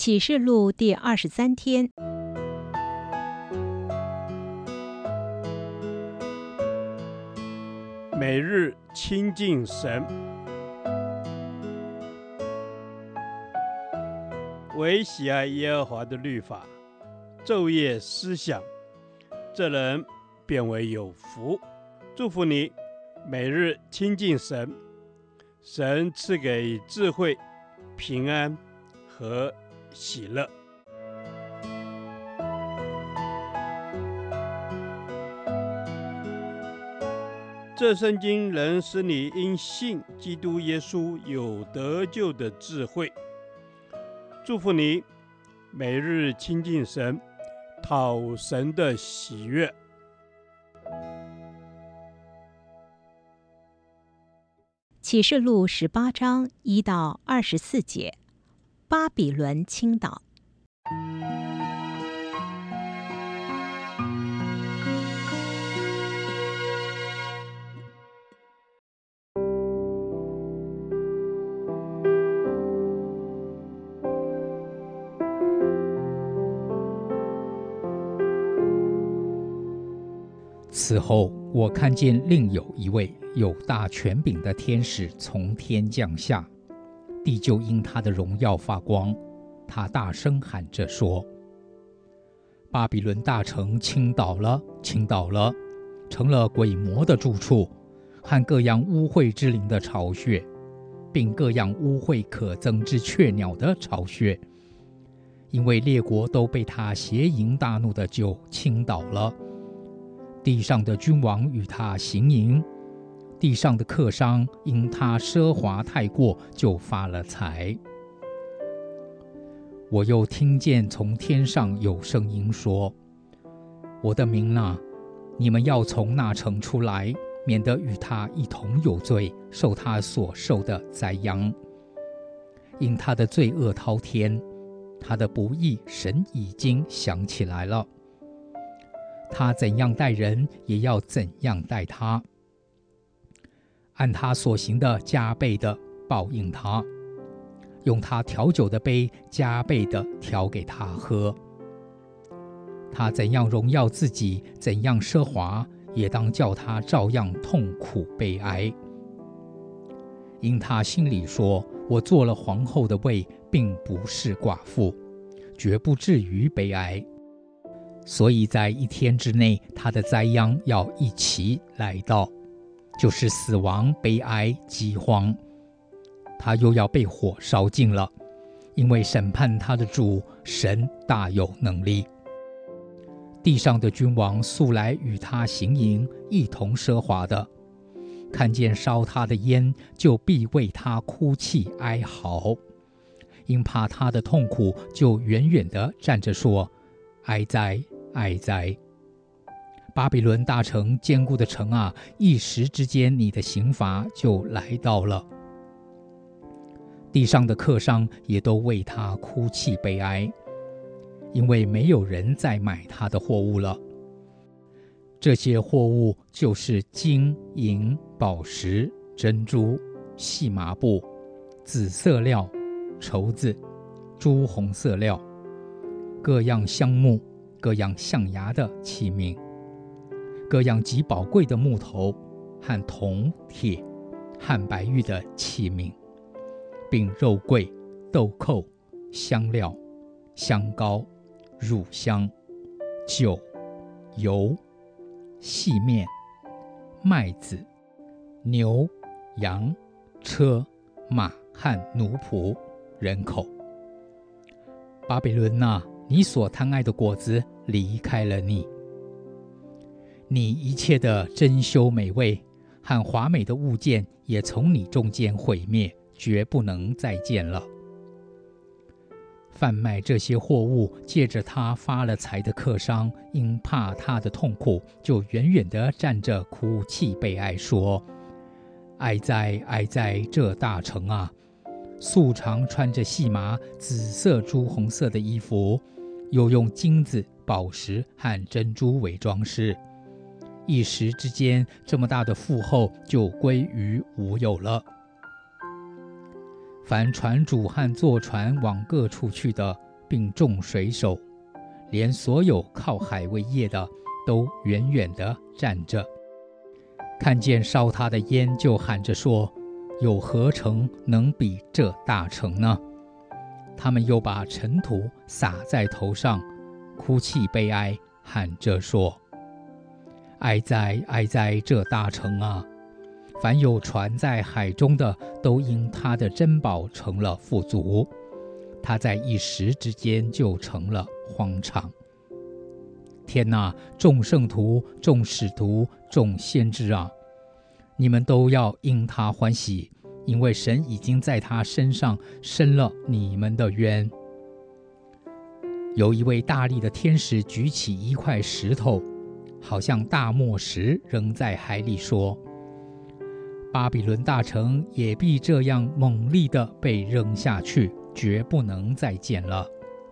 启示录第23天， 每日亲近神，唯喜爱耶和华的律法，昼夜思想，这人便为有福。祝福你，每日亲近神，神赐给智慧、平安和喜乐。这圣经能使你因信基督耶稣有得救的智慧。祝福你，每日亲近神，讨神的喜悦。 启示录18章1到24节，巴比伦倾倒。 此后，我看见另有一位有大权柄的天使从天降下，地就因他的荣耀发光。他大声喊着说：巴比伦大城倾倒了，倾倒了，成了鬼魔的住处，和各样污秽之灵的巢穴，并各样污秽可憎之雀鸟的巢穴。因为列国都被他邪淫大怒的酒倾倒了。地上的君王与他行淫，地上的客商因他奢华太过就发了财。我又听见从天上有声音说：我的民啊，你们要从那城出来，免得与他一同有罪，受他所受的灾殃。因他的罪恶滔天，他的不义神已经想起来了。他怎样待人，也要怎样待他，按他所行的加倍的报应他，用他调酒的杯加倍的调给他喝。他怎样荣耀自己，怎样奢华，也当叫他照样痛苦悲哀。因他心里说：我做了皇后的位，并不是寡妇，绝不至于悲哀。所以在一天之内，他的灾殃要一起来到，就是死亡、悲哀、饥荒。他又要被火烧尽了，因为审判他的主神大有能力。地上的君王素来与他行淫，一同奢华的，看见烧他的烟，就必为他哭泣哀嚎，因怕他的痛苦，就远远地站着说：哀哉，哀哉！巴比伦大城，坚固的城啊，一时之间你的刑罚就来到了。地上的客商也都为他哭泣悲哀，因为没有人再买他的货物了。这些货物就是金银宝石、珍珠、细麻布、紫色料、绸子、朱红色料，各样香木，各样象牙的器皿，各样极宝贵的木头和铜铁和白玉的器皿，并肉桂、豆蔻、香料、香膏、乳香、酒、油、细面、麦子、牛、羊、车、马和奴仆、人口。巴比伦啊，你所贪爱的果子离开了你，你一切的珍馐美味和华美的物件也从你中间毁灭，绝不能再见了。贩卖这些货物，借着他发了财的客商，因怕他的痛苦，就远远地站着哭泣悲哀，说：哀哉，哀哉，这大城啊！素常穿着细麻、紫色、朱红色的衣服，又用金子、宝石和珍珠为装饰。一时之间，这么大的富厚就归于无有了。凡船主和坐船往各处去的， 并众水手，连所有靠海为业的都远远地站着，看见烧他的烟，就喊着说：有何城能比这大城呢？他们又把尘土撒在头上，哭泣悲哀，喊着说：哀哉哀哉，这大城啊！凡有船在海中的，都因他的珍宝成了富足，他在一时之间就成了荒场。天哪，众圣徒、众使徒、众先知啊，你们都要因他欢喜，因为神已经在他身上伸了你们的冤。有一位大力的天使举起一块石头，好像大磨石，扔在海里，说：巴比伦大城也必这样猛力地被扔下去，绝不能再见了。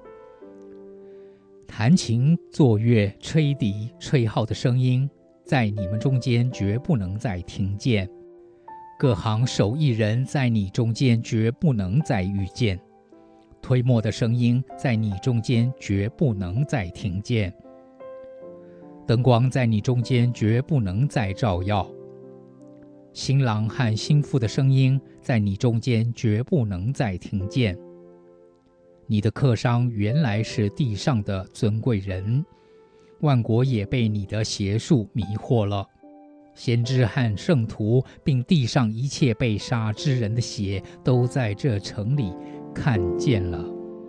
弹琴、作乐、吹笛、吹号的声音，在你们中间绝不能再听见。各行手艺人在你中间绝不能再遇见。推磨的声音在你中间绝不能再听见。灯光在你中间绝不能再照耀。新郎和新妇的声音在你中间绝不能再听见。你的客商原来是地上的尊贵人，万国也被你的邪术迷惑了。先知和圣徒，并地上一切被杀之人的血，都在这城里看见了。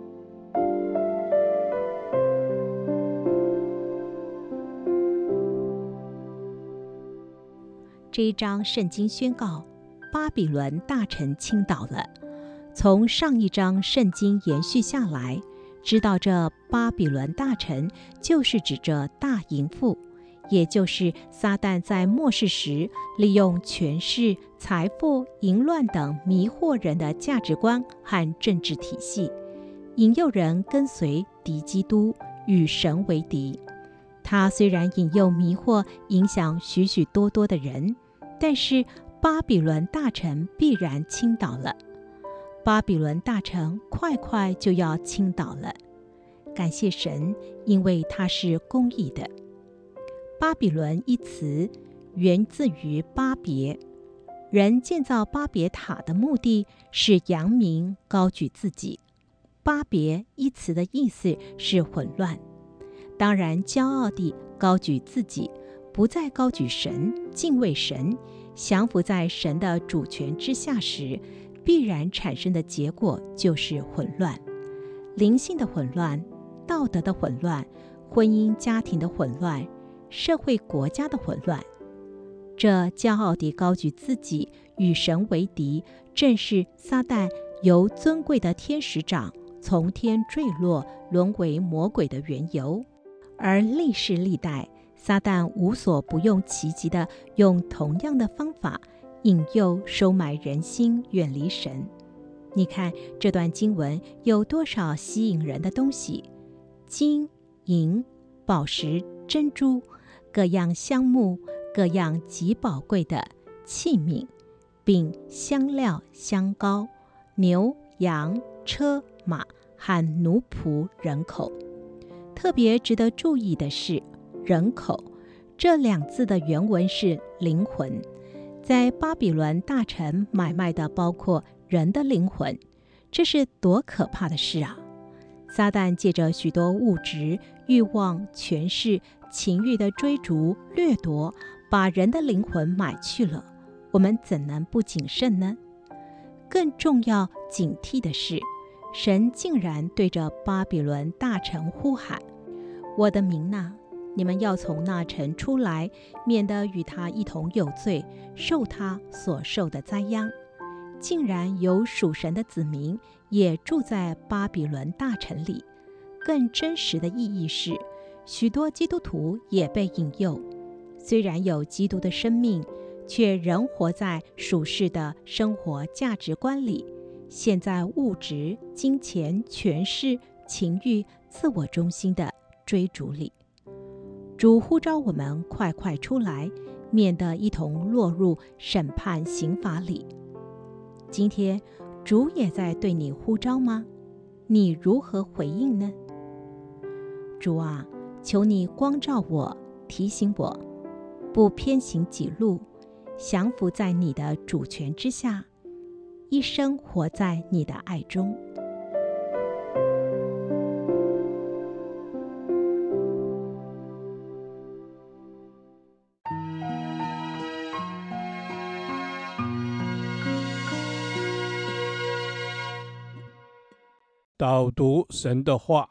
这一章圣经宣告，巴比伦大城倾倒了。从上一章圣经延续下来，知道这巴比伦大城就是指着大淫妇，也就是撒旦在末世时利用权势、财富、淫乱等迷惑人的价值观和政治体系，引诱人跟随敌基督，与神为敌。他虽然引诱迷惑影响许许多多的人，但是巴比伦大城必然倾倒了。巴比伦大城快快就要倾倒了。感谢神，因为他是公义的。巴比伦一词源自于巴别，人建造巴别塔的目的是扬名高举自己。巴别一词的意思是混乱。当然，骄傲地高举自己，不再高举神，敬畏神，降服在神的主权之下时，必然产生的结果就是混乱。灵性的混乱，道德的混乱，婚姻家庭的混乱，社会国家的混乱。这骄傲地高举自己，与神为敌，正是撒旦由尊贵的天使长从天坠落，沦为魔鬼的缘由。而历世历代，撒旦无所不用其极地用同样的方法引诱收买人心，远离神。你看这段经文有多少吸引人的东西：金银宝石珍珠，各样香木，各样极宝贵的器皿，并香料香膏，牛羊车马和奴仆人口。特别值得注意的是，人口这两字的原文是灵魂。在巴比伦大城买卖的包括人的灵魂，这是多可怕的事啊！撒旦借着许多物质、欲望、权势、情欲的追逐、掠夺，把人的灵魂买去了，我们怎能不谨慎呢？更重要警惕的是，神竟然对着巴比伦大城呼喊：我的民哪，你们要从那城出来，免得与他一同有罪，受他所受的灾殃。竟然有属神的子民也住在巴比伦大城里。更真实的意义是，许多基督徒也被引诱，虽然有基督的生命，却仍活在属世的生活价值观里，陷在物质、金钱、权势、情欲、自我中心的追逐里。主呼召我们快快出来，免得一同落入审判刑罚里。今天主也在对你呼召吗？ 你如何回应呢？主啊，求你光照我，提醒我，不偏行己路，降服在你的主权之下，一生活在你的爱中。 导读神的话。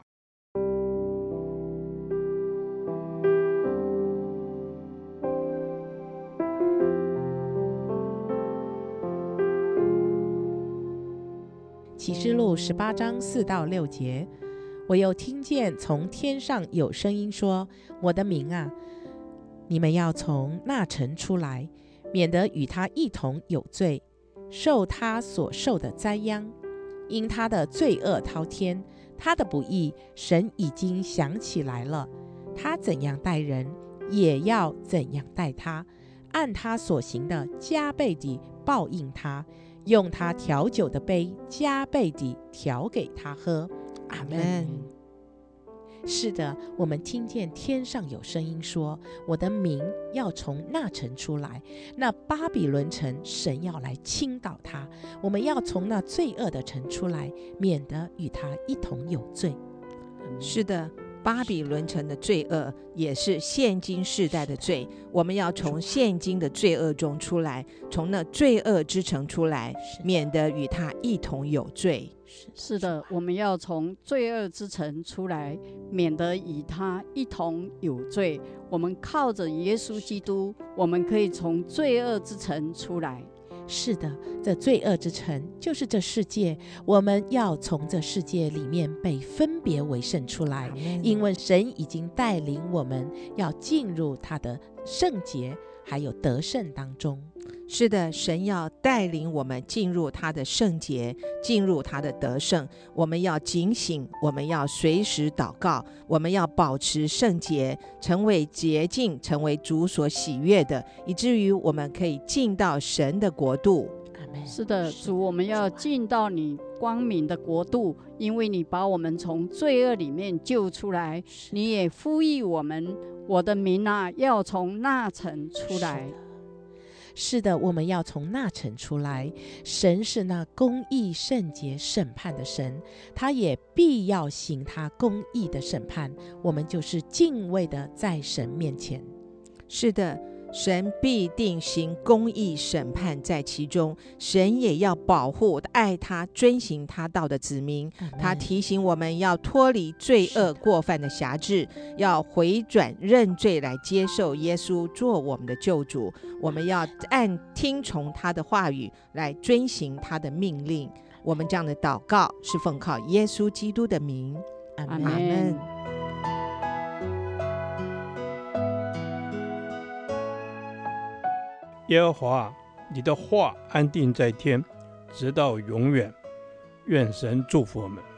启示录18章4到6节，我又听见从天上有声音说：我的民啊，你们要从那城出来，免得与他一同有罪，受他所受的灾殃。因他的罪恶滔天，他的不义，神已经想起来了。他怎样待人，也要怎样待他，按他所行的加倍地报应他，用他调酒的杯加倍地调给他喝。阿们。是的，我们听见天上有声音说：我的民要从那城出来，那巴比伦城，神要来倾倒他。我们要从那罪恶的城出来，免得与他一同有罪。 是的，巴比伦城的罪恶也是现今世代的罪，我们要从现今的罪恶中出来，从那罪恶之城出来，免得与他一同有罪。 是的，我们要从罪恶之城出来，免得与他一同有罪。我们靠着耶稣基督，我们可以从罪恶之城出来。 是的，这罪恶之城就是这世界，我们要从这世界里面被分别为圣出来，因为神已经带领我们要进入他的圣洁还有得胜当中。 是的，神要带领我们进入他的圣洁，进入他的得胜。我们要警醒，我们要随时祷告，我们要保持圣洁，成为洁净，成为主所喜悦的，以至于我们可以进到神的国度。 是的，主，我们要进到你光明的国度，因为你把我们从罪恶里面救出来，你也呼吁我们，我的民啊，要从那城出来。 是的，我们要从那城出来。神是那公义、圣洁、审判的神，他也必要行他公义的审判。我们就是敬畏的在神面前。 是的，神必定行公义审判在其中，神也要保护爱他遵行他道的子民。他提醒我们要脱离罪恶过犯的辖制，要回转认罪来接受耶稣做我们的救主。我们要按听从他的话语来遵行他的命令。我们这样的祷告是奉靠耶稣基督的名。 阿们。 耶和华，你的话安定在天，直到永远。愿神祝福我们。